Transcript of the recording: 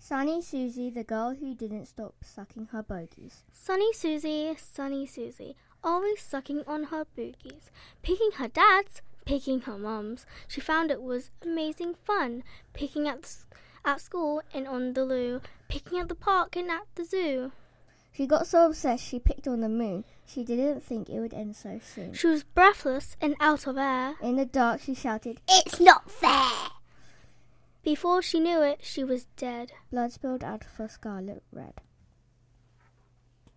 Sunny Susie, the girl who didn't stop sucking her bogies. Sunny Susie, always sucking on her boogies, picking her dad's, picking her mum's. She found it was amazing fun, picking at school and on the loo, picking at the park and at the zoo. She got so obsessed she picked on the moon. She didn't think it would end so soon. She was breathless and out of air. In the dark she shouted, "It's not fair!" Before she knew it, she was dead. Blood spilled out of her scarlet red.